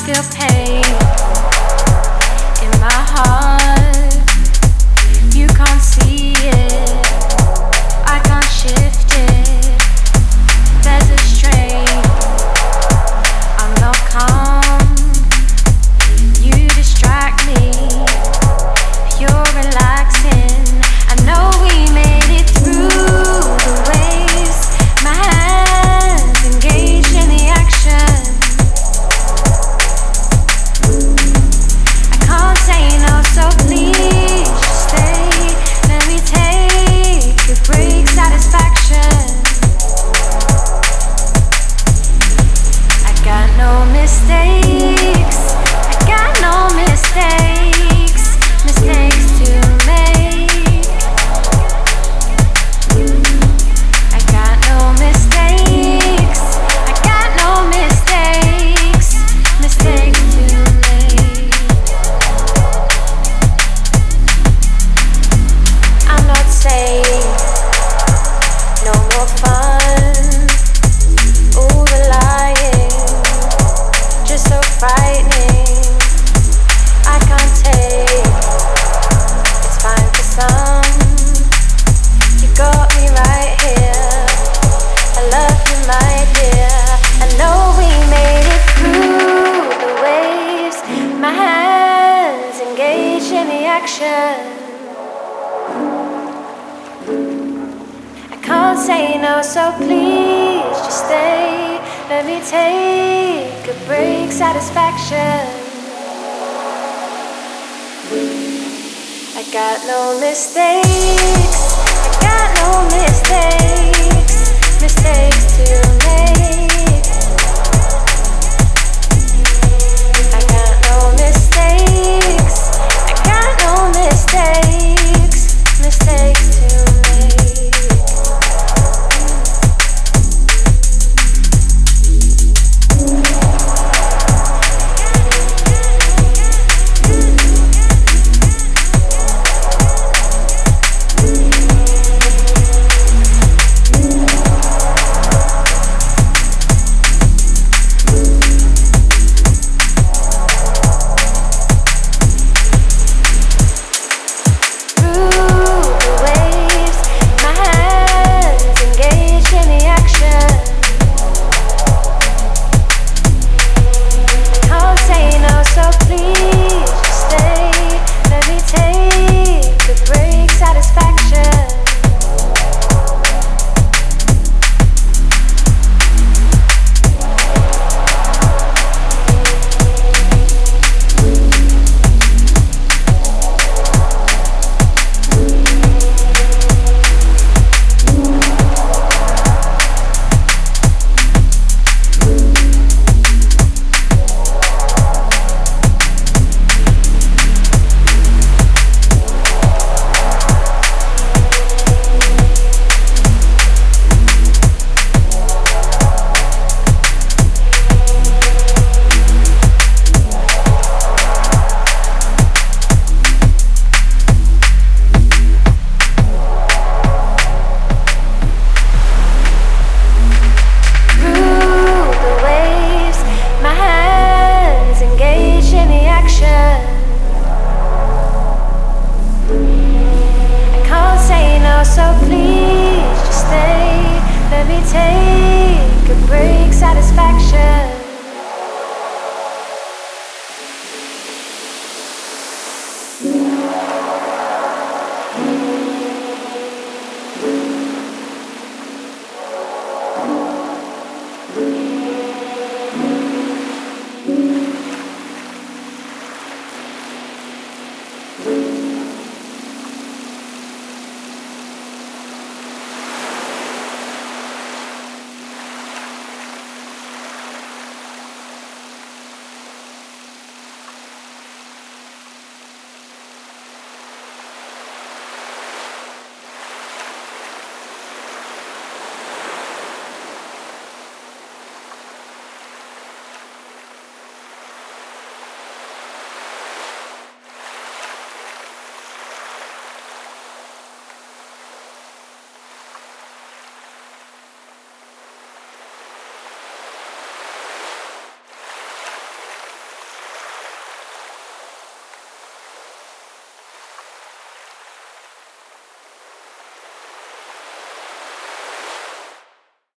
feel pain in my heart. You can't see it, I can't shift it. There's a strain, I'm not calm. You distract me, you're relaxing. I know we made it through the waves. My hands engaged in the action. I can't say no, so please just stay. Let me take a break, satisfaction. I got no mistakes, I got no mistakes, mistakes to make. I got no mistakes, I got no mistakes, mistakes to make. I'm not safe, no more fun. Ooh, the lying, just so frightening. I can't take, it's fine for some. You got me right here, I love you, my dear. I know we made it through the waves. My hands engaged in the action. I can't say no, so please just stay. Let me take a break, satisfaction. I got no mistakes, I got no mistakes.